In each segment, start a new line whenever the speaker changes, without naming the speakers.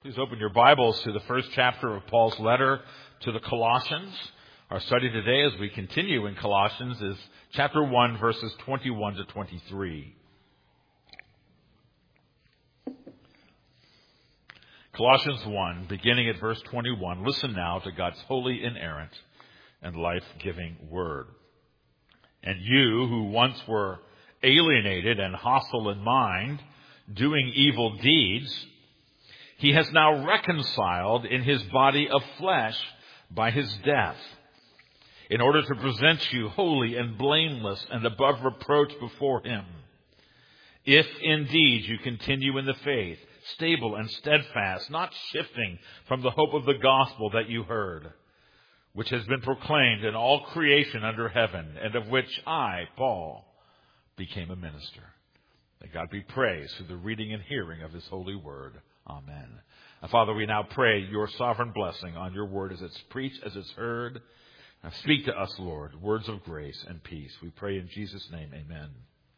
Please open your Bibles to the first chapter of Paul's letter to the Colossians. Our study today as we continue in Colossians is chapter 1, verses 21 to 23. Colossians 1, beginning at verse 21. Listen now to God's holy, inerrant, and life-giving word. And you who once were alienated and hostile in mind, doing evil deeds, He has now reconciled in His body of flesh by His death, in order to present you holy and blameless and above reproach before Him. If indeed you continue in the faith, stable and steadfast, not shifting from the hope of the gospel that you heard, which has been proclaimed in all creation under heaven, and of which I, Paul, became a minister. May God be praised through the reading and hearing of His holy word. Amen. And Father, we now pray your sovereign blessing on your word as it's preached, as it's heard. Now speak to us, Lord, words of grace and peace. We pray in Jesus' name, amen.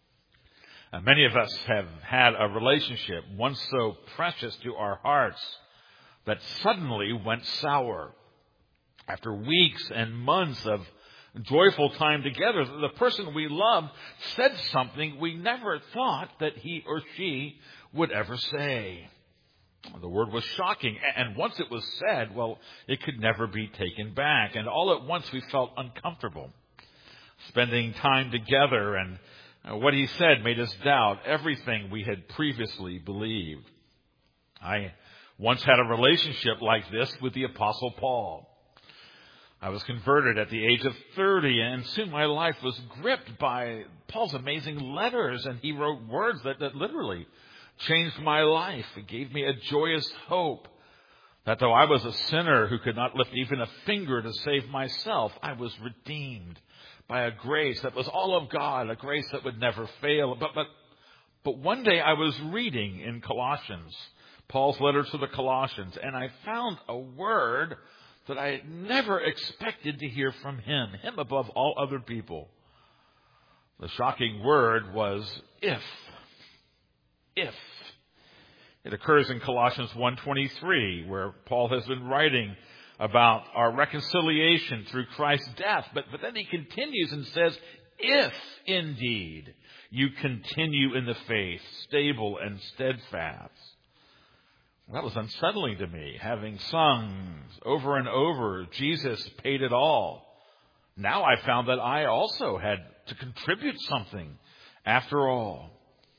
Many of us have had a relationship once so precious to our hearts that suddenly went sour. After weeks and months of joyful time together, the person we loved said something we never thought that he or she would ever say. The word was shocking, and once it was said, well, it could never be taken back. And all at once we felt uncomfortable. Spending time together and what he said made us doubt everything we had previously believed. I once had a relationship like this with the Apostle Paul. I was converted at the age of 30, and soon my life was gripped by Paul's amazing letters, and he wrote words that literally changed my life. It gave me a joyous hope that though I was a sinner who could not lift even a finger to save myself, I was redeemed by a grace that was all of God, a grace that would never fail. But one day I was reading in Colossians, Paul's letter to the Colossians, and I found a word that I had never expected to hear from him above all other people. The shocking word was if. If. It occurs in Colossians 1:23, where Paul has been writing about our reconciliation through Christ's death. But then he continues and says, if indeed you continue in the faith, stable and steadfast. That was unsettling to me, having sung over and over, Jesus paid it all. Now I found that I also had to contribute something after all.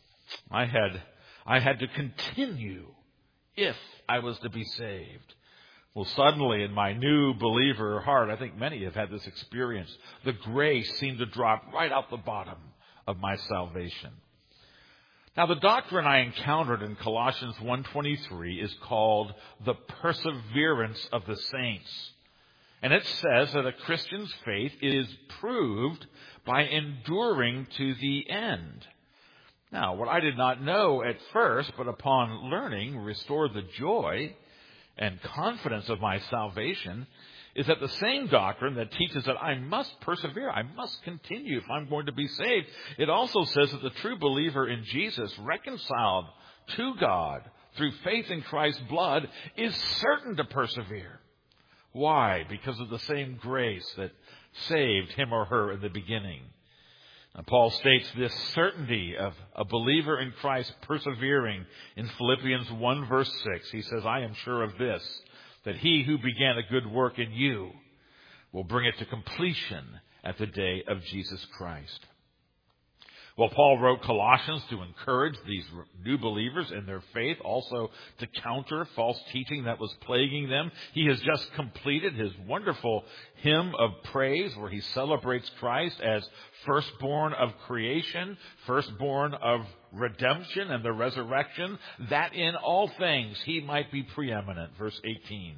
I had to continue if I was to be saved. Well, suddenly in my new believer heart, I think many have had this experience, the grace seemed to drop right out the bottom of my salvation. Now, the doctrine I encountered in Colossians 1:23 is called the perseverance of the saints. And it says that a Christian's faith is proved by enduring to the end. Now, what I did not know at first, but upon learning, restored the joy and confidence of my salvation, is that the same doctrine that teaches that I must persevere, I must continue if I'm going to be saved, it also says that the true believer in Jesus, reconciled to God through faith in Christ's blood, is certain to persevere. Why? Because of the same grace that saved him or her in the beginning. And Paul states this certainty of a believer in Christ persevering in Philippians 1 verse 6. He says, I am sure of this, that he who began a good work in you will bring it to completion at the day of Jesus Christ. Well, Paul wrote Colossians to encourage these new believers in their faith, also to counter false teaching that was plaguing them. He has just completed his wonderful hymn of praise where he celebrates Christ as firstborn of creation, firstborn of redemption and the resurrection, that in all things he might be preeminent. Verse 18.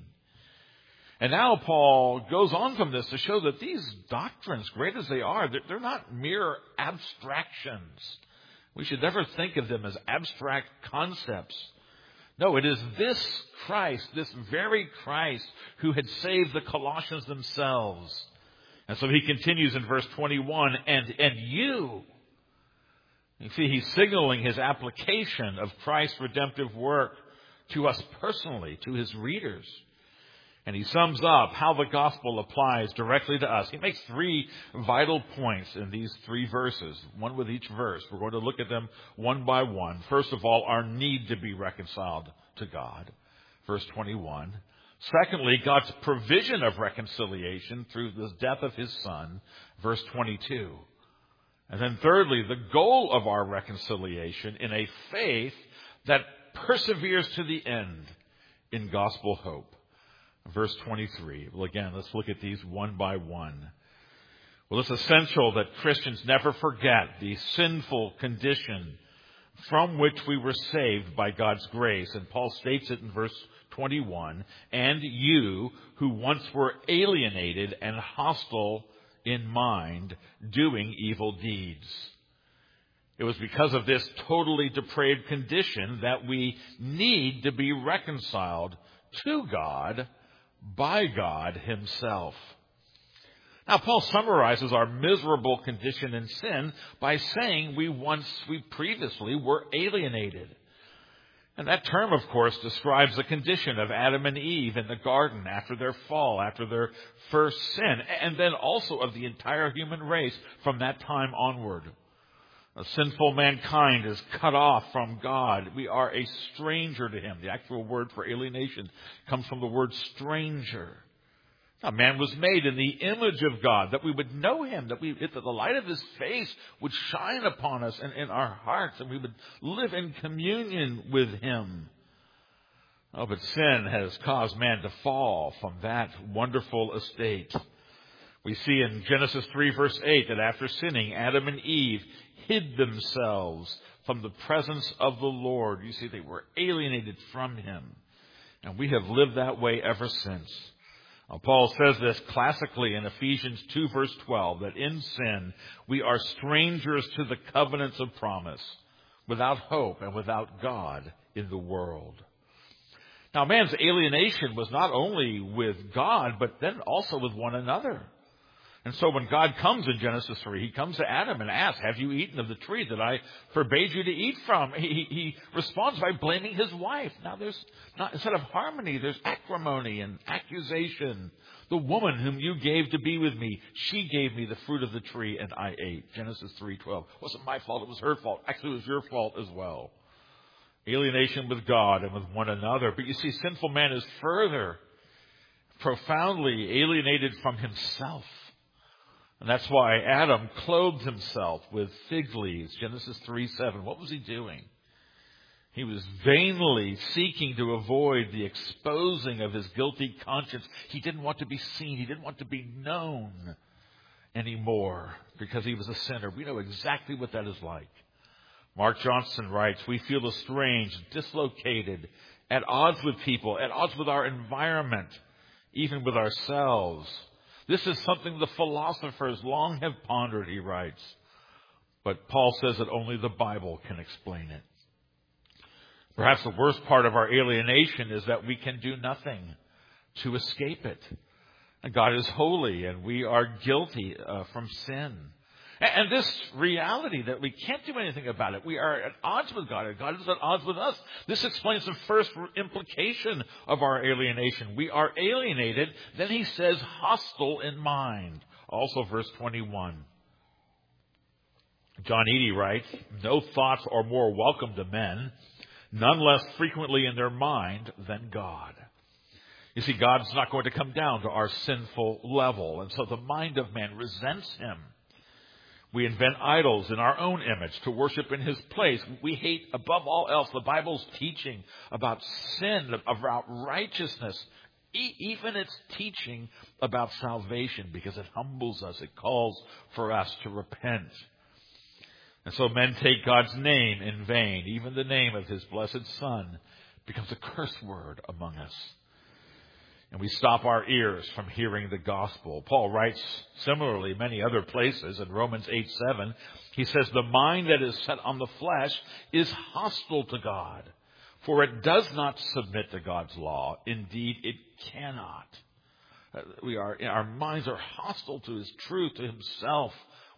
And now Paul goes on from this to show that these doctrines, great as they are, they're not mere abstractions. We should never think of them as abstract concepts. No, it is this Christ, this very Christ, who had saved the Colossians themselves. And so he continues in verse 21, and you. You see, he's signaling his application of Christ's redemptive work to us personally, to his readers. And he sums up how the gospel applies directly to us. He makes three vital points in these three verses, one with each verse. We're going to look at them one by one. First of all, our need to be reconciled to God, verse 21. Secondly, God's provision of reconciliation through the death of his Son, verse 22. And then thirdly, the goal of our reconciliation in a faith that perseveres to the end in gospel hope. Verse 23. Well, again, let's look at these one by one. Well, it's essential that Christians never forget the sinful condition from which we were saved by God's grace. And Paul states it in verse 21. And you, who once were alienated and hostile in mind, doing evil deeds. It was because of this totally depraved condition that we need to be reconciled to God by God himself. Now, Paul summarizes our miserable condition in sin by saying we previously were alienated. And that term, of course, describes the condition of Adam and Eve in the garden after their fall, after their first sin, and then also of the entire human race from that time onward. A sinful mankind is cut off from God. We are a stranger to him. The actual word for alienation comes from the word stranger. Now, man was made in the image of God, that we would know him, that the light of his face would shine upon us and in our hearts, and we would live in communion with him. Oh, but sin has caused man to fall from that wonderful estate. We see in Genesis 3, verse 8, that after sinning, Adam and Eve hid themselves from the presence of the Lord. You see, they were alienated from him. And we have lived that way ever since. Paul says this classically in Ephesians 2, verse 12, that in sin we are strangers to the covenants of promise, without hope and without God in the world. Now, man's alienation was not only with God, but then also with one another. And so when God comes in Genesis 3, he comes to Adam and asks, have you eaten of the tree that I forbade you to eat from? He responds by blaming his wife. Now instead of harmony, there's acrimony and accusation. The woman whom you gave to be with me, she gave me the fruit of the tree and I ate. Genesis 3:12. It wasn't my fault, it was her fault. Actually, it was your fault as well. Alienation with God and with one another. But you see, sinful man is further profoundly alienated from himself. And that's why Adam clothed himself with fig leaves. Genesis 3:7. What was he doing? He was vainly seeking to avoid the exposing of his guilty conscience. He didn't want to be seen. He didn't want to be known anymore because he was a sinner. We know exactly what that is like. Mark Johnson writes, we feel estranged, dislocated, at odds with people, at odds with our environment, even with ourselves. This is something the philosophers long have pondered, he writes. But Paul says that only the Bible can explain it. Perhaps the worst part of our alienation is that we can do nothing to escape it. And God is holy and we are guilty from sin. And this reality that we can't do anything about it. We are at odds with God, and God is at odds with us. This explains the first implication of our alienation. We are alienated. Then he says hostile in mind. Also verse 21. John Eadie writes, no thoughts are more welcome to men, none less frequently in their mind than God. You see, God's not going to come down to our sinful level. And so the mind of man resents him. We invent idols in our own image to worship in his place. We hate, above all else, the Bible's teaching about sin, about righteousness, even its teaching about salvation, because it humbles us. It calls for us to repent. And so men take God's name in vain. Even the name of his blessed Son becomes a curse word among us. And we stop our ears from hearing the gospel. Paul writes similarly many other places. In Romans 8:7, he says, the mind that is set on the flesh is hostile to God, for it does not submit to God's law. Indeed, it cannot. Our minds are hostile to his truth, to himself.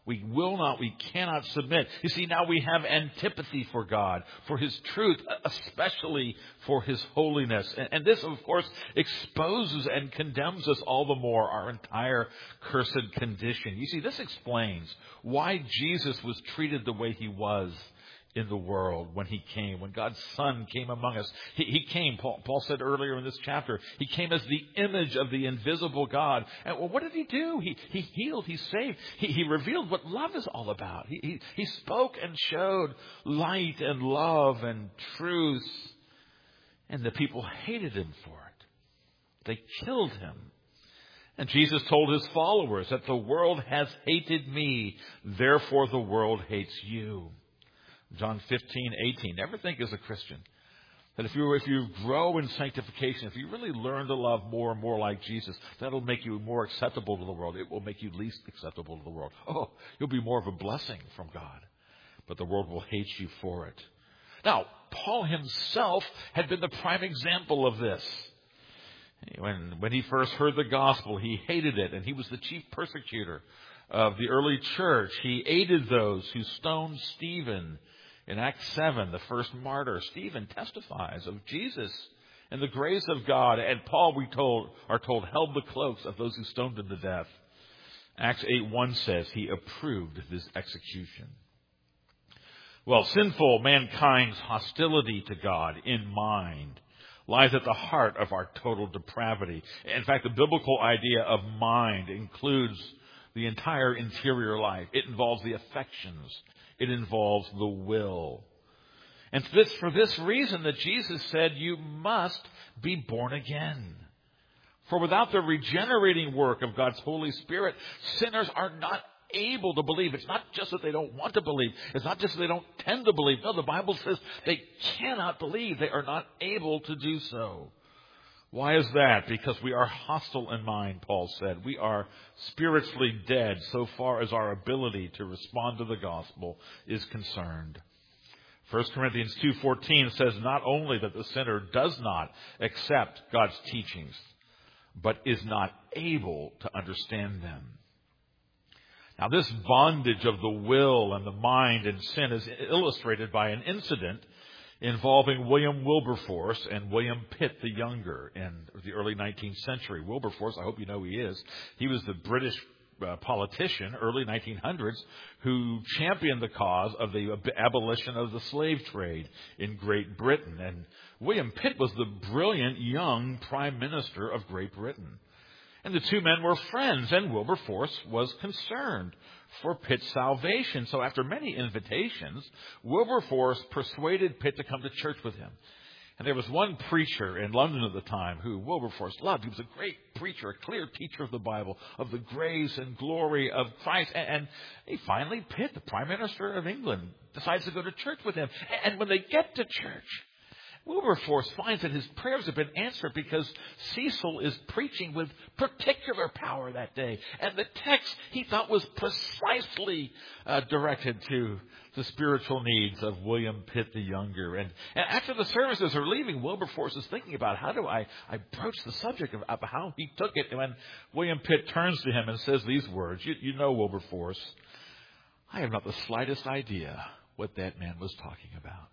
We will not, we cannot submit. You see, now we have antipathy for God, for His truth, especially for His holiness. And this, of course, exposes and condemns us all the more, our entire cursed condition. You see, this explains why Jesus was treated the way He was in the world when He came, when God's Son came among us. He came, Paul said earlier in this chapter, He came as the image of the invisible God. And well, what did He do? He healed, He saved, He revealed what love is all about. He spoke and showed light and love and truth. And the people hated Him for it. They killed Him. And Jesus told His followers that the world has hated me, therefore the world hates you. John 15:18. Never think as a Christian that if you grow in sanctification, if you really learn to love more and more like Jesus, that'll make you more acceptable to the world. It will make you least acceptable to the world. Oh, you'll be more of a blessing from God. But the world will hate you for it. Now, Paul himself had been the prime example of this. When he first heard the gospel, he hated it, and he was the chief persecutor of the early church. He aided those who stoned Stephen. In Acts 7, the first martyr, Stephen testifies of Jesus and the grace of God. And Paul, are told, held the cloaks of those who stoned him to death. Acts 8:1 says he approved this execution. Well, sinful mankind's hostility to God in mind lies at the heart of our total depravity. In fact, the biblical idea of mind includes the entire interior life. It involves the affections. It involves the will. And for this reason that Jesus said, you must be born again. For without the regenerating work of God's Holy Spirit, sinners are not able to believe. It's not just that they don't want to believe. It's not just that they don't tend to believe. No, the Bible says they cannot believe. They are not able to do so. Why is that? Because we are hostile in mind, Paul said. We are spiritually dead so far as our ability to respond to the gospel is concerned. 1 Corinthians 2:14 says not only that the sinner does not accept God's teachings, but is not able to understand them. Now, this bondage of the will and the mind in sin is illustrated by an incident involving William Wilberforce and William Pitt the Younger in the early 19th century. Wilberforce, I hope you know who he is. He was the British politician, early 1900s, who championed the cause of the abolition of the slave trade in Great Britain. And William Pitt was the brilliant young Prime Minister of Great Britain. And the two men were friends, and Wilberforce was concerned for Pitt's salvation. So after many invitations, Wilberforce persuaded Pitt to come to church with him. And there was one preacher in London at the time who Wilberforce loved. He was a great preacher, a clear teacher of the Bible, of the grace and glory of Christ. And finally, Pitt, the Prime Minister of England, decides to go to church with him. And when they get to church, Wilberforce finds that his prayers have been answered because Cecil is preaching with particular power that day. And the text he thought was precisely directed to the spiritual needs of William Pitt the Younger. And after the services are leaving, Wilberforce is thinking about how do I approach the subject of how he took it. And when William Pitt turns to him and says these words, you know, Wilberforce, I have not the slightest idea what that man was talking about.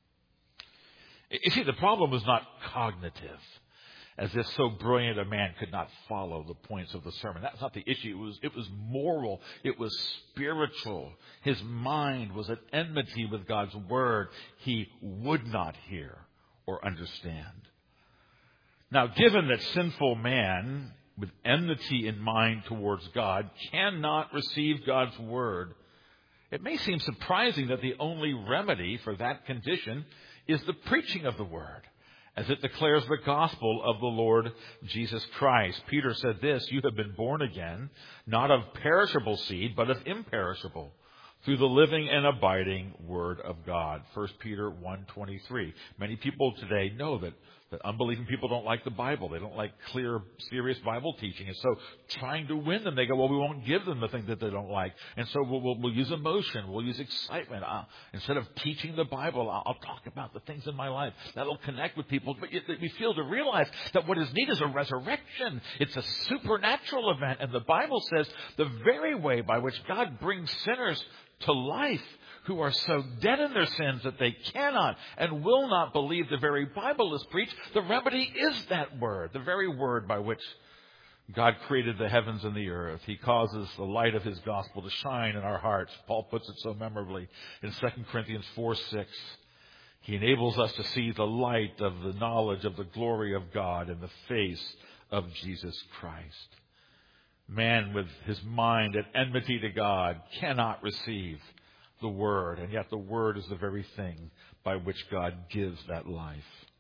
You see, the problem was not cognitive, as if so brilliant a man could not follow the points of the sermon. That's not the issue. It was moral. It was spiritual. His mind was at enmity with God's word. He would not hear or understand. Now, given that sinful man with enmity in mind towards God cannot receive God's word, it may seem surprising that the only remedy for that condition is the preaching of the word, as it declares the gospel of the Lord Jesus Christ. Peter said this, you have been born again, not of perishable seed, but of imperishable, through the living and abiding word of God. 1 Peter 1:23. Many people today know that That unbelieving people don't like the Bible. They don't like clear, serious Bible teaching. And so trying to win them, they go, well, we won't give them the thing that they don't like. And so we'll use emotion. We'll use excitement. Instead of teaching the Bible, I'll talk about the things in my life that'll connect with people. But we fail to realize that what is needed is a resurrection. It's a supernatural event. And the Bible says the very way by which God brings sinners to life who are so dead in their sins that they cannot and will not believe the very Bible is preached, the remedy is that word, the very word by which God created the heavens and the earth. He causes the light of his gospel to shine in our hearts. Paul puts it so memorably in 2 Corinthians 4:6. He enables us to see the light of the knowledge of the glory of God in the face of Jesus Christ. Man with his mind at enmity to God cannot receive the Word, and yet the Word is the very thing by which God gives that life.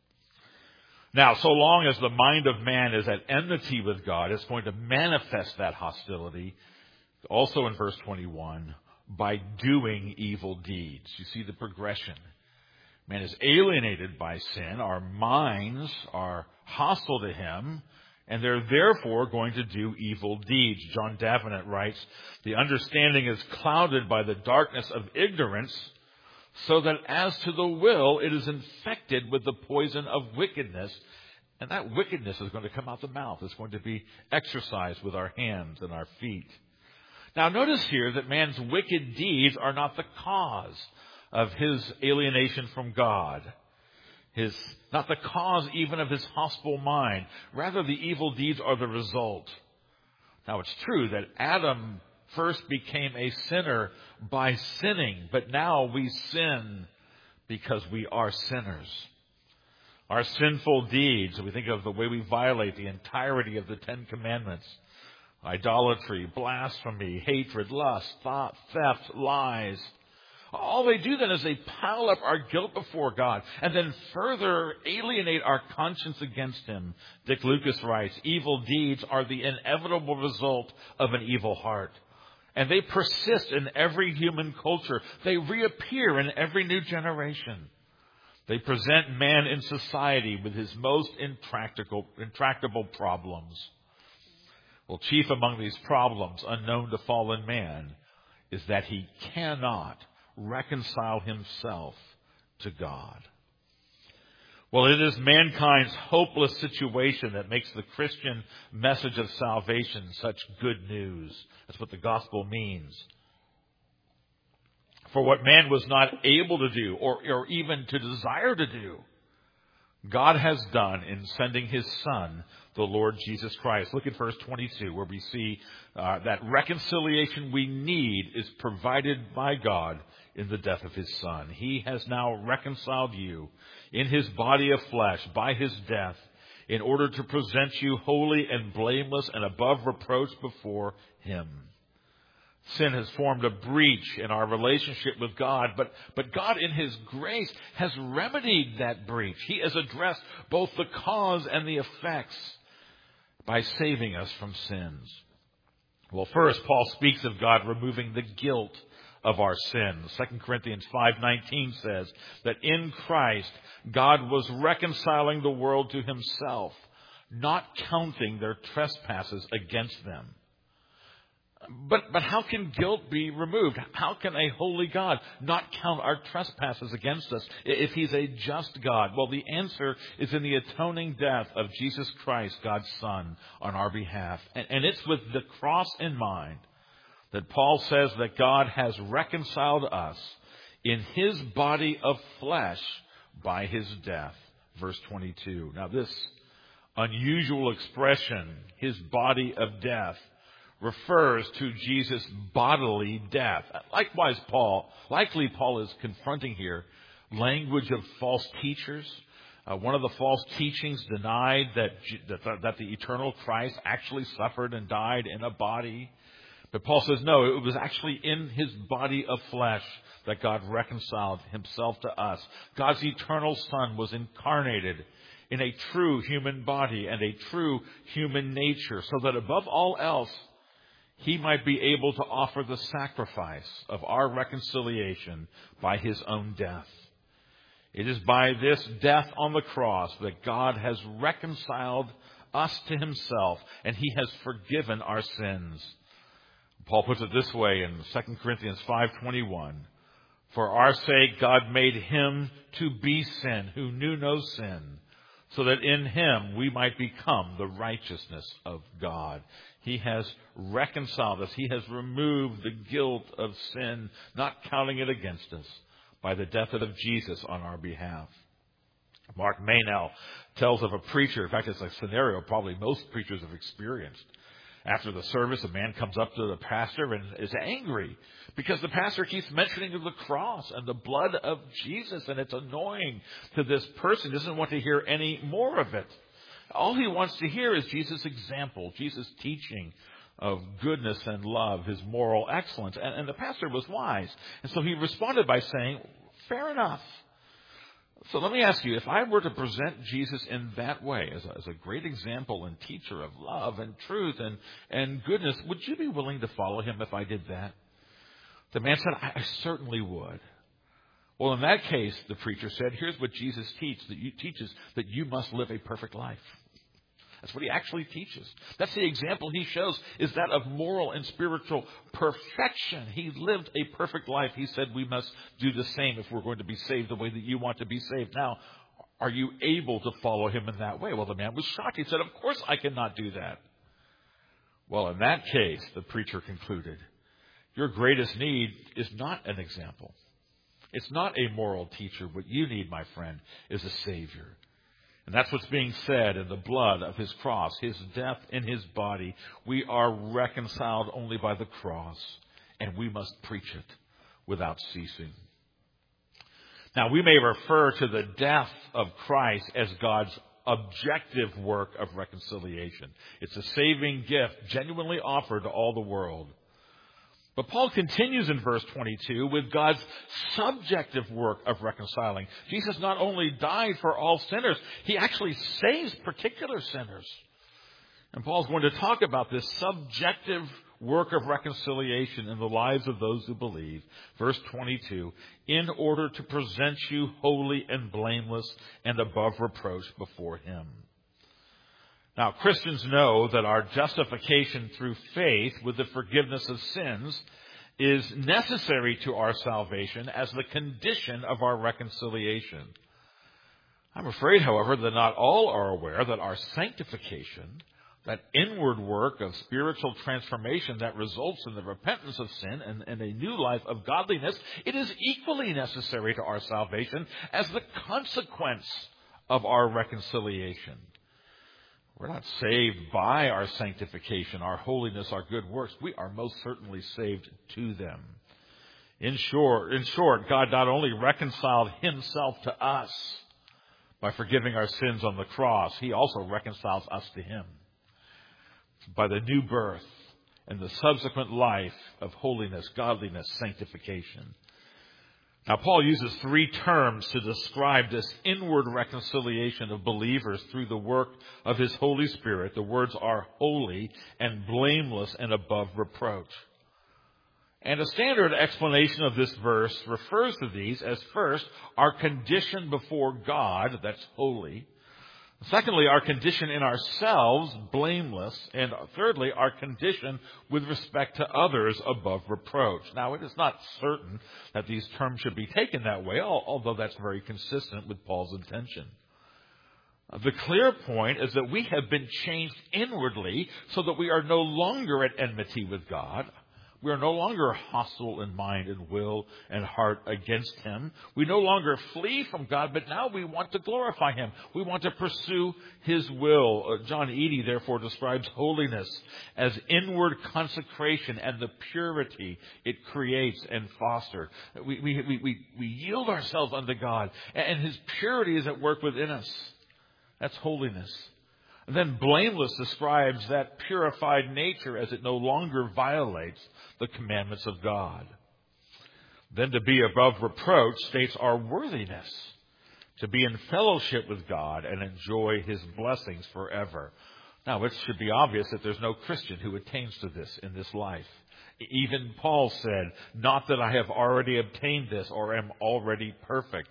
Now, so long as the mind of man is at enmity with God, it's going to manifest that hostility, also in verse 21, by doing evil deeds. You see the progression. Man is alienated by sin. Our minds are hostile to him, and they're therefore going to do evil deeds. John Davenant writes, the understanding is clouded by the darkness of ignorance, so that as to the will, it is infected with the poison of wickedness. And that wickedness is going to come out the mouth. It's going to be exercised with our hands and our feet. Now notice here that man's wicked deeds are not the cause of his alienation from God. Not the cause even of his hostile mind. Rather, the evil deeds are the result. Now, it's true that Adam first became a sinner by sinning, but now we sin because we are sinners. Our sinful deeds, we think of the way we violate the entirety of the Ten Commandments: idolatry, blasphemy, hatred, lust, thought, theft, lies. All they do then is they pile up our guilt before God and then further alienate our conscience against him. Dick Lucas writes, evil deeds are the inevitable result of an evil heart. And they persist in every human culture. They reappear in every new generation. They present man in society with his most intractable problems. Well, chief among these problems, unknown to fallen man, is that he cannot reconcile himself to God. Well, it is mankind's hopeless situation that makes the Christian message of salvation such good news. That's what the gospel means. For what man was not able to do or even to desire to do, God has done in sending his Son, the Lord Jesus Christ. Look at verse 22, where we see that reconciliation we need is provided by God in the death of his Son. He has now reconciled you in his body of flesh by his death in order to present you holy and blameless and above reproach before him. Sin has formed a breach in our relationship with God, but God in his grace has remedied that breach. He has addressed both the cause and the effects by saving us from sins. Well, first, Paul speaks of God removing the guilt of our sins. 2 Corinthians 5:19 says that in Christ, God was reconciling the world to himself, not counting their trespasses against them. But how can guilt be removed? How can a holy God not count our trespasses against us if he's a just God? Well, the answer is in the atoning death of Jesus Christ, God's Son, on our behalf. And it's with the cross in mind that Paul says that God has reconciled us in his body of flesh by his death. Verse 22. Now, this unusual expression, his body of death, refers to Jesus' bodily death. Likewise, Paul is confronting here language of false teachers. One of the false teachings denied that the eternal Christ actually suffered and died in a body. But Paul says, no, it was actually in his body of flesh that God reconciled himself to us. God's eternal Son was incarnated in a true human body and a true human nature, so that above all else, he might be able to offer the sacrifice of our reconciliation by his own death. It is by this death on the cross that God has reconciled us to himself, and he has forgiven our sins. Paul puts it this way in 2 Corinthians 5:21. For our sake God made him to be sin who knew no sin, so that in him we might become the righteousness of God. He has reconciled us. He has removed the guilt of sin, not counting it against us, by the death of Jesus on our behalf. Mark Meynell tells of a preacher. In fact, it's a scenario probably most preachers have experienced. After the service, a man comes up to the pastor and is angry because the pastor keeps mentioning the cross and the blood of Jesus, and it's annoying to this person. He doesn't want to hear any more of it. All he wants to hear is Jesus' example, Jesus' teaching of goodness and love, his moral excellence. And the pastor was wise. And so he responded by saying, fair enough. So let me ask you, if I were to present Jesus in that way, as a great example and teacher of love and truth and goodness, would you be willing to follow him if I did that? The man said, I certainly would. Well, in that case, the preacher said, here's what Jesus teaches, that you must live a perfect life. That's what he actually teaches. That's the example he shows, is that of moral and spiritual perfection. He lived a perfect life. He said we must do the same if we're going to be saved the way that you want to be saved. Now, are you able to follow him in that way? Well, the man was shocked. He said, of course I cannot do that. Well, in that case, the preacher concluded, your greatest need is not an example. It's not a moral teacher. What you need, my friend, is a Savior. And that's what's being said in the blood of his cross, his death in his body. We are reconciled only by the cross, and we must preach it without ceasing. Now, we may refer to the death of Christ as God's objective work of reconciliation. It's a saving gift genuinely offered to all the world. But Paul continues in verse 22 with God's subjective work of reconciling. Jesus not only died for all sinners, he actually saves particular sinners. And Paul's going to talk about this subjective work of reconciliation in the lives of those who believe. Verse 22, in order to present you holy and blameless and above reproach before him. Now, Christians know that our justification through faith with the forgiveness of sins is necessary to our salvation as the condition of our reconciliation. I'm afraid, however, that not all are aware that our sanctification, that inward work of spiritual transformation that results in the repentance of sin and a new life of godliness, it is equally necessary to our salvation as the consequence of our reconciliation. We're not saved by our sanctification, our holiness, our good works. We are most certainly saved to them. In short, God not only reconciled himself to us by forgiving our sins on the cross, he also reconciles us to him by the new birth and the subsequent life of holiness, godliness, sanctification. Now, Paul uses three terms to describe this inward reconciliation of believers through the work of his Holy Spirit. The words are holy and blameless and above reproach. And a standard explanation of this verse refers to these as, first, our condition before God, that's holy. Secondly, our condition in ourselves, blameless. And thirdly, our condition with respect to others, above reproach. Now, it is not certain that these terms should be taken that way, although that's very consistent with Paul's intention. The clear point is that we have been changed inwardly so that we are no longer at enmity with God. We are no longer hostile in mind and will and heart against him. We no longer flee from God, but now we want to glorify him. We want to pursue his will. John Eadie, therefore, describes holiness as inward consecration and the purity it creates and fosters. We yield ourselves unto God, and his purity is at work within us. That's holiness. And then blameless describes that purified nature as it no longer violates the commandments of God. Then to be above reproach states our worthiness to be in fellowship with God and enjoy his blessings forever. Now, it should be obvious that there's no Christian who attains to this in this life. Even Paul said, not that I have already obtained this or am already perfect.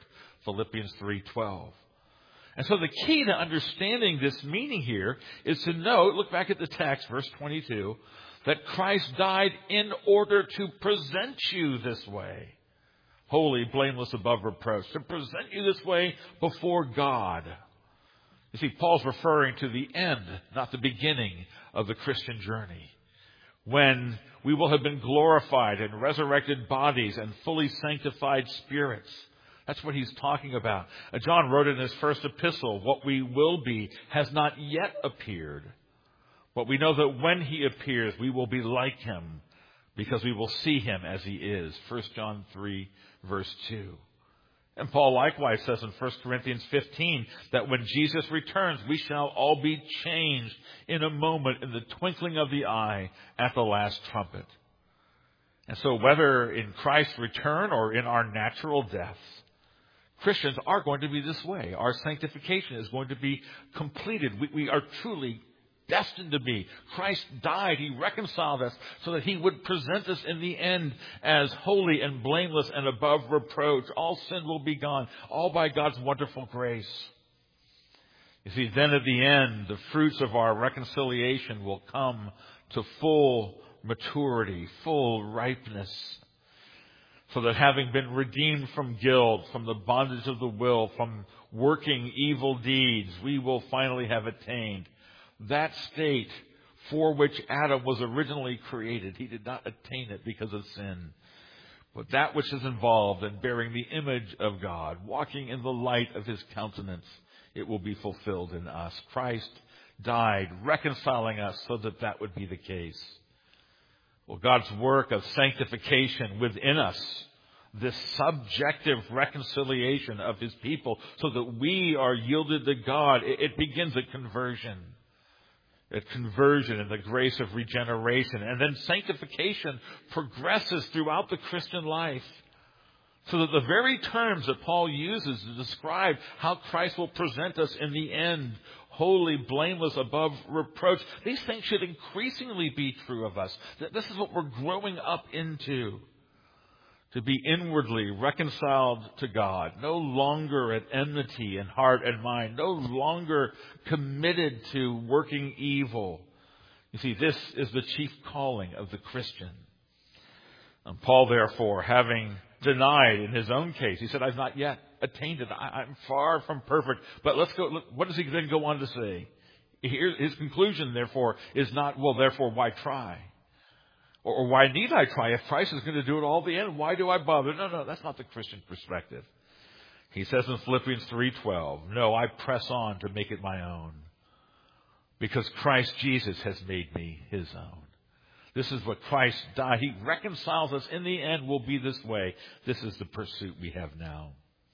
Philippians 3:12. And so the key to understanding this meaning here is to note, look back at the text, verse 22, that Christ died in order to present you this way, holy, blameless, above reproach, to present you this way before God. You see, Paul's referring to the end, not the beginning of the Christian journey, when we will have been glorified in resurrected bodies and fully sanctified spirits. That's what he's talking about. John wrote in his first epistle, what we will be has not yet appeared. But we know that when he appears, we will be like him because we will see him as he is. 1 John 3, verse 2. And Paul likewise says in 1 Corinthians 15 that when Jesus returns, we shall all be changed in a moment, in the twinkling of the eye, at the last trumpet. And so whether in Christ's return or in our natural deaths, Christians are going to be this way. Our sanctification is going to be completed. We are truly destined to be. Christ died. He reconciled us so that he would present us in the end as holy and blameless and above reproach. All sin will be gone, all by God's wonderful grace. You see, then at the end, the fruits of our reconciliation will come to full maturity, full ripeness. So that having been redeemed from guilt, from the bondage of the will, from working evil deeds, we will finally have attained that state for which Adam was originally created. He did not attain it because of sin. But that which is involved in bearing the image of God, walking in the light of his countenance, it will be fulfilled in us. Christ died reconciling us so that that would be the case. Well, God's work of sanctification within us, this subjective reconciliation of his people so that we are yielded to God, it begins at conversion. At conversion and the grace of regeneration. And then sanctification progresses throughout the Christian life. So that the very terms that Paul uses to describe how Christ will present us in the end, holy, blameless, above reproach, these things should increasingly be true of us. That this is what we're growing up into. To be inwardly reconciled to God, no longer at enmity in heart and mind, no longer committed to working evil. You see, this is the chief calling of the Christian. And Paul, therefore, having denied in his own case, he said, I've not yet attained it. I'm far from perfect. But let's go. Look, what does he then go on to say? His conclusion, therefore, is not, well, therefore, why try? Or why need I try? If Christ is going to do it all the end, why do I bother? No, that's not the Christian perspective. He says in Philippians 3:12, no, I press on to make it my own, because Christ Jesus has made me his own. This is what Christ died. He reconciles us. In the end, we'll be this way. This is the pursuit we have now.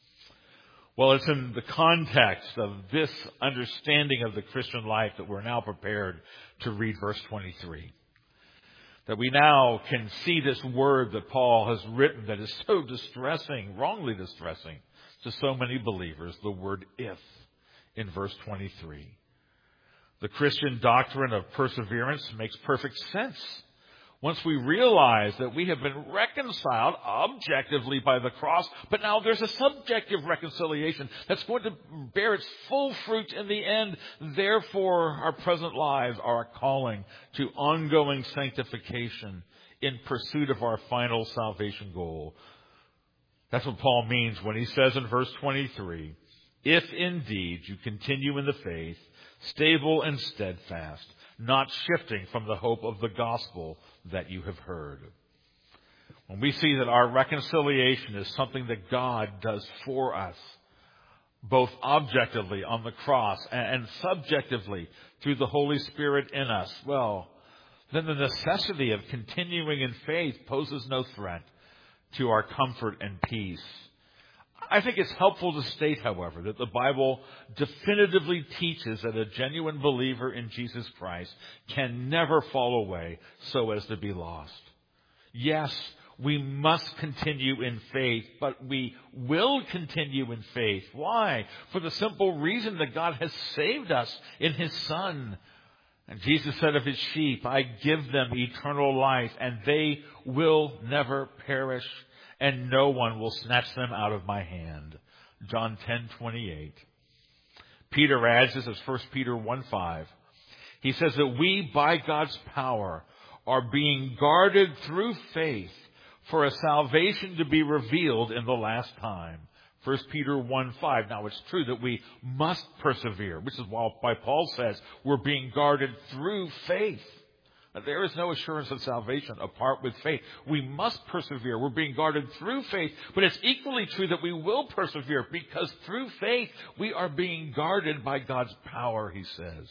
Well, it's in the context of this understanding of the Christian life that we're now prepared to read verse 23. That we now can see this word that Paul has written that is so distressing, wrongly distressing to so many believers, the word if, in verse 23. The Christian doctrine of perseverance makes perfect sense once we realize that we have been reconciled objectively by the cross, but now there's a subjective reconciliation that's going to bear its full fruit in the end. Therefore, our present lives are a calling to ongoing sanctification in pursuit of our final salvation goal. That's what Paul means when he says in verse 23, if indeed you continue in the faith, stable and steadfast, not shifting from the hope of the gospel that you have heard. When we see that our reconciliation is something that God does for us, both objectively on the cross and subjectively through the Holy Spirit in us, well, then the necessity of continuing in faith poses no threat to our comfort and peace. I think it's helpful to state, however, that the Bible definitively teaches that a genuine believer in Jesus Christ can never fall away so as to be lost. Yes, we must continue in faith, but we will continue in faith. Why? For the simple reason that God has saved us in his Son. And Jesus said of his sheep, I give them eternal life, and they will never perish, and no one will snatch them out of my hand. John 10:28. Peter adds, this is 1 Peter 1:5. He says that we, by God's power, are being guarded through faith for a salvation to be revealed in the last time. 1 Peter 1:5. Now, it's true that we must persevere, which is why Paul says we're being guarded through faith. There is no assurance of salvation apart with faith. We must persevere. We're being guarded through faith, but it's equally true that we will persevere because through faith we are being guarded by God's power, he says.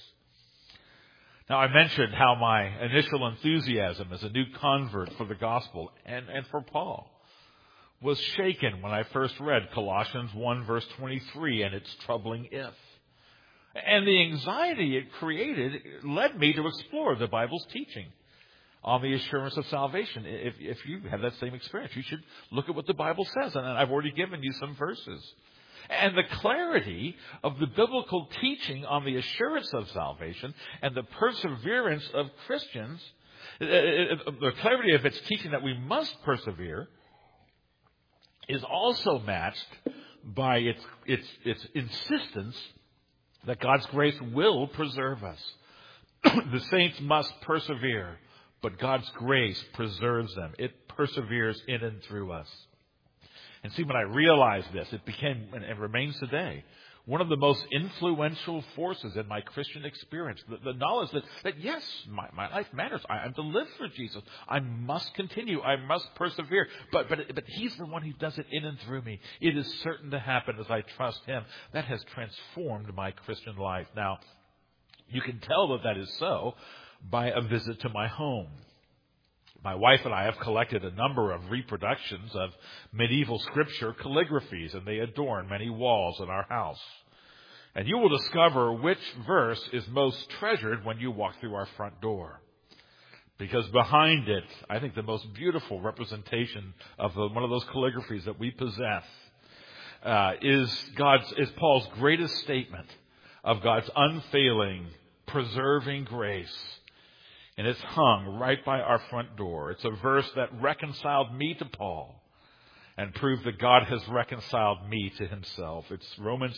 Now, I mentioned how my initial enthusiasm as a new convert for the gospel and for Paul was shaken when I first read Colossians 1 verse 23 and its troubling if. And the anxiety it created led me to explore the Bible's teaching on the assurance of salvation. If you have that same experience, you should look at what the Bible says. And I've already given you some verses. And the clarity of the biblical teaching on the assurance of salvation and the perseverance of Christians, the clarity of its teaching that we must persevere, is also matched by its insistence that God's grace will preserve us. The saints must persevere, but God's grace preserves them. It perseveres in and through us. And see, when I realized this, it became, and remains today, one of the most influential forces in my Christian experience. The knowledge that yes, my life matters. I'm to live for Jesus. I must continue. I must persevere. But he's the one who does it in and through me. It is certain to happen as I trust him. That has transformed my Christian life. Now, you can tell that is so by a visit to my home. My wife and I have collected a number of reproductions of medieval scripture calligraphies, and they adorn many walls in our house. And you will discover which verse is most treasured when you walk through our front door. Because behind it, I think the most beautiful representation of one of those calligraphies that we possess is Paul's greatest statement of God's unfailing, preserving grace. And it's hung right by our front door. It's a verse that reconciled me to Paul and proved that God has reconciled me to himself. It's Romans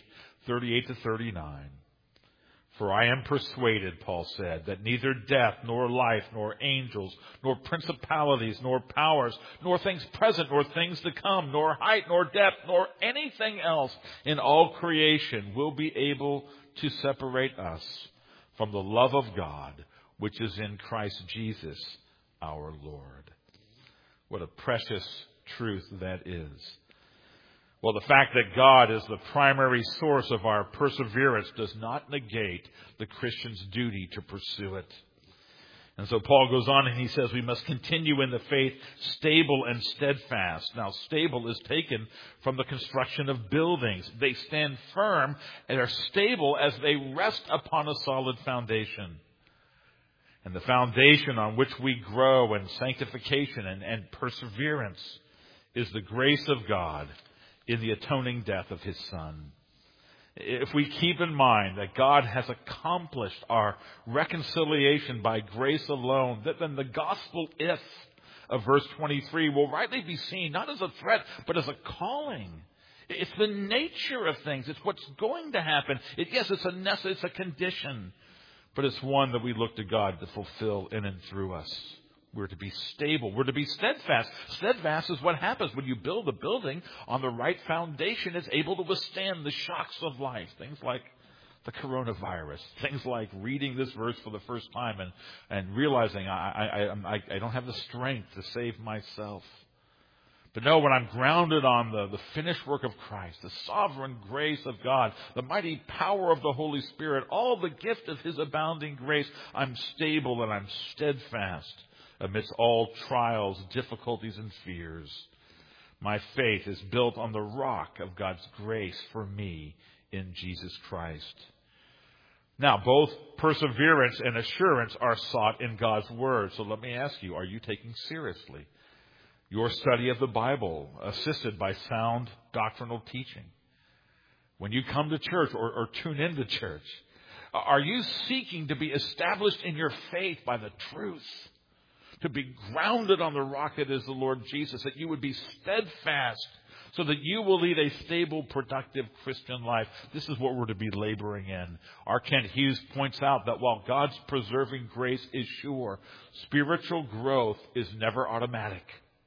8:38-39. For I am persuaded, Paul said, that neither death, nor life, nor angels, nor principalities, nor powers, nor things present, nor things to come, nor height, nor depth, nor anything else in all creation will be able to separate us from the love of God, which is in Christ Jesus our Lord. What a precious truth that is. Well, the fact that God is the primary source of our perseverance does not negate the Christian's duty to pursue it. And so Paul goes on and he says we must continue in the faith stable and steadfast. Now, stable is taken from the construction of buildings. They stand firm and are stable as they rest upon a solid foundation. And the foundation on which we grow in sanctification and perseverance is the grace of God in the atoning death of his Son. If we keep in mind that God has accomplished our reconciliation by grace alone, then the gospel if of verse 23 will rightly be seen not as a threat, but as a calling. It's the nature of things. It's what's going to happen. It's a condition. But it's one that we look to God to fulfill in and through us. We're to be stable. We're to be steadfast. Steadfast is what happens when you build a building on the right foundation. It's able to withstand the shocks of life. Things like the coronavirus. Things like reading this verse for the first time and realizing I don't have the strength to save myself. But no, when I'm grounded on the finished work of Christ, the sovereign grace of God, the mighty power of the Holy Spirit, all the gift of his abounding grace, I'm stable and I'm steadfast amidst all trials, difficulties, and fears. My faith is built on the rock of God's grace for me in Jesus Christ. Now, both perseverance and assurance are sought in God's Word. So let me ask you, are you taking seriously your study of the Bible, assisted by sound doctrinal teaching? When you come to church or tune into church, are you seeking to be established in your faith by the truth? To be grounded on the rock that is the Lord Jesus, that you would be steadfast so that you will lead a stable, productive Christian life. This is what we're to be laboring in. R. Kent Hughes points out that while God's preserving grace is sure, spiritual growth is never automatic.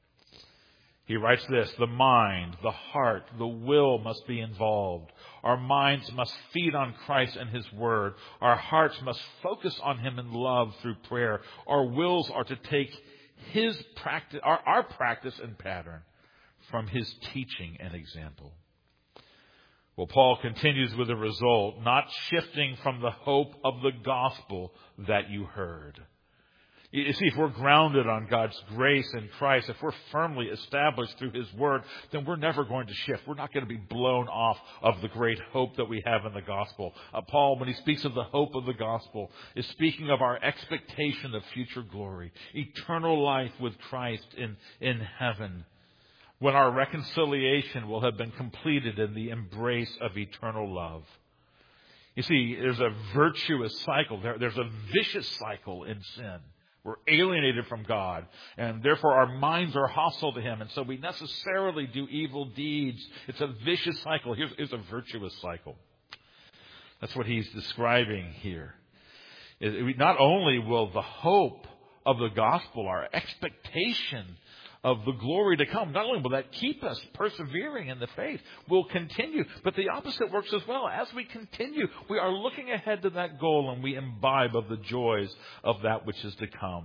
He writes this: the mind, the heart, the will must be involved. Our minds must feed on Christ and His Word. Our hearts must focus on Him in love through prayer. Our wills are to take His practice, our practice and pattern from His teaching and example. Well, Paul continues with the result: not shifting from the hope of the gospel that you heard. You see, if we're grounded on God's grace in Christ, if we're firmly established through His Word, then we're never going to shift. We're not going to be blown off of the great hope that we have in the gospel. Paul, when he speaks of the hope of the gospel, is speaking of our expectation of future glory, eternal life with Christ in heaven, when our reconciliation will have been completed in the embrace of eternal love. You see, there's a virtuous cycle. There's a vicious cycle in sin. We're alienated from God, and therefore our minds are hostile to Him, and so we necessarily do evil deeds. It's a vicious cycle. Here's a virtuous cycle. That's what he's describing here. Not only will the hope of the gospel, our expectation of the glory to come, not only will that keep us persevering in the faith, we'll continue, but the opposite works as well. As we continue, we are looking ahead to that goal, and we imbibe of the joys of that which is to come.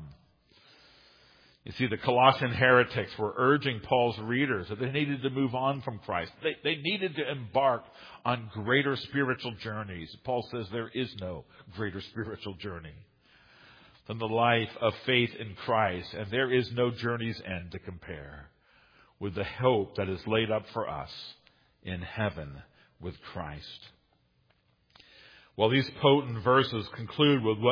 You see, the Colossian heretics were urging Paul's readers that they needed to move on from Christ. They needed to embark on greater spiritual journeys. Paul says there is no greater spiritual journey than the life of faith in Christ, and there is no journey's end to compare with the hope that is laid up for us in heaven with Christ. Well, these potent verses conclude with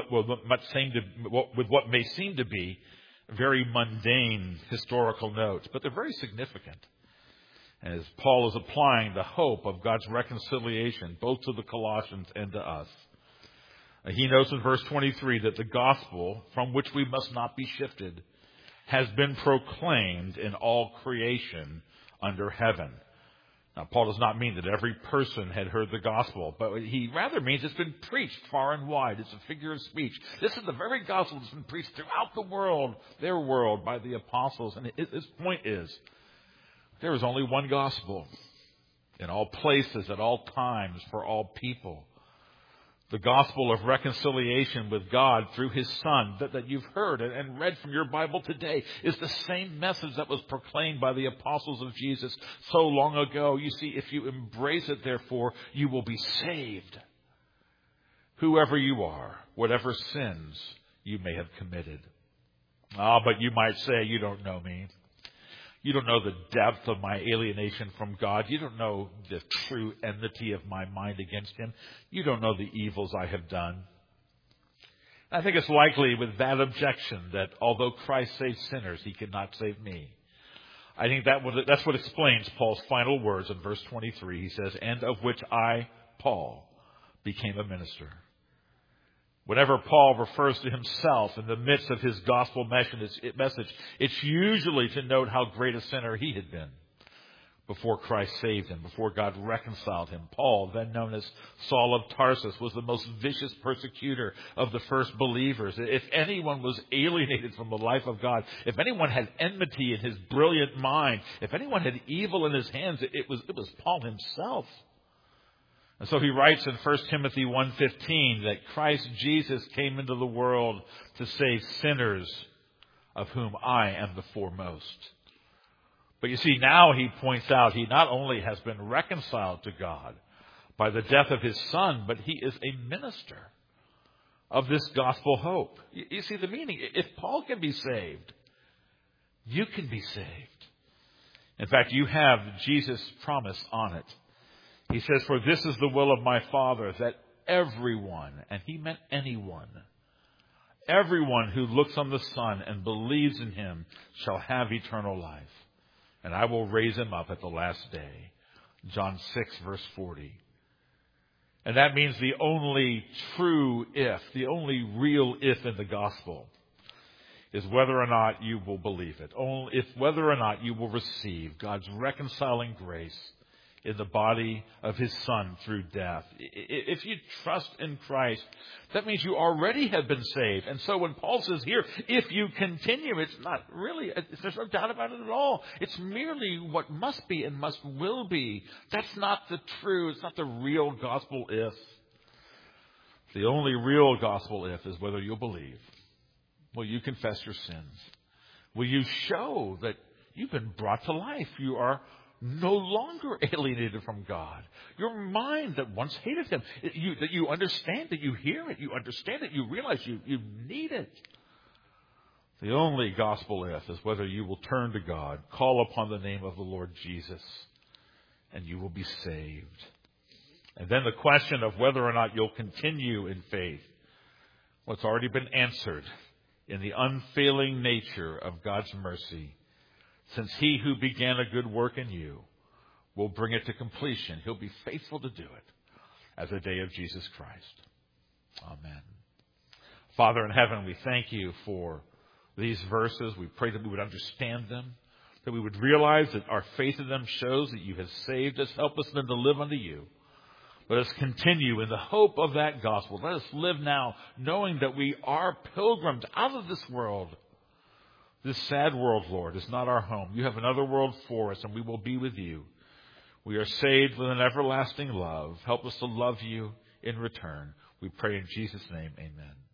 what may seem to be very mundane historical notes, but they're very significant, as Paul is applying the hope of God's reconciliation both to the Colossians and to us. He notes in verse 23 that the gospel, from which we must not be shifted, has been proclaimed in all creation under heaven. Now, Paul does not mean that every person had heard the gospel, but he rather means it's been preached far and wide. It's a figure of speech. This is the very gospel that's been preached throughout the world, their world, by the apostles. And his point is, there is only one gospel in all places, at all times, for all people. The gospel of reconciliation with God through His Son that you've heard and read from your Bible today is the same message that was proclaimed by the apostles of Jesus so long ago. You see, if you embrace it, therefore, you will be saved. Whoever you are, whatever sins you may have committed. But you might say, you don't know me. You don't know the depth of my alienation from God. You don't know the true enmity of my mind against Him. You don't know the evils I have done. I think it's likely with that objection that although Christ saves sinners, He cannot save me. I think that's what explains Paul's final words in verse 23. He says, "And of which I, Paul, became a minister." Whenever Paul refers to himself in the midst of his gospel message, it's usually to note how great a sinner he had been before Christ saved him, before God reconciled him. Paul, then known as Saul of Tarsus, was the most vicious persecutor of the first believers. If anyone was alienated from the life of God, if anyone had enmity in his brilliant mind, if anyone had evil in his hands, it was Paul himself. And so he writes in 1 Timothy 1:15 that Christ Jesus came into the world to save sinners, of whom I am the foremost. But you see, now he points out he not only has been reconciled to God by the death of His Son, but he is a minister of this gospel hope. You see the meaning. If Paul can be saved, you can be saved. In fact, you have Jesus' promise on it. He says, "For this is the will of my Father, that everyone," and he meant anyone, "everyone who looks on the Son and believes in Him shall have eternal life, and I will raise him up at the last day." John 6, verse 40. And that means the only true if, the only real if in the gospel is whether or not you will believe it. Only if whether or not you will receive God's reconciling grace in the body of His Son through death. If you trust in Christ, that means you already have been saved. And so when Paul says here, if you continue, it's not really, there's no doubt about it at all. It's merely what must be and will be. That's not the true, it's not the real gospel if. The only real gospel if is whether you'll believe. Will you confess your sins? Will you show that you've been brought to life? You are no longer alienated from God. Your mind that once hated Him, that you understand it, you hear it, you understand it, you realize you need it. The only gospel if is whether you will turn to God, call upon the name of the Lord Jesus, and you will be saved. And then the question of whether or not you'll continue in faith, well, it's already been answered in the unfailing nature of God's mercy. Since He who began a good work in you will bring it to completion, He'll be faithful to do it as the day of Jesus Christ. Amen. Father in heaven, we thank You for these verses. We pray that we would understand them, that we would realize that our faith in them shows that You have saved us. Help us then to live unto You. Let us continue in the hope of that gospel. Let us live now knowing that we are pilgrims out of this world. This sad world, Lord, is not our home. You have another world for us, and we will be with You. We are saved with an everlasting love. Help us to love You in return. We pray in Jesus' name, amen.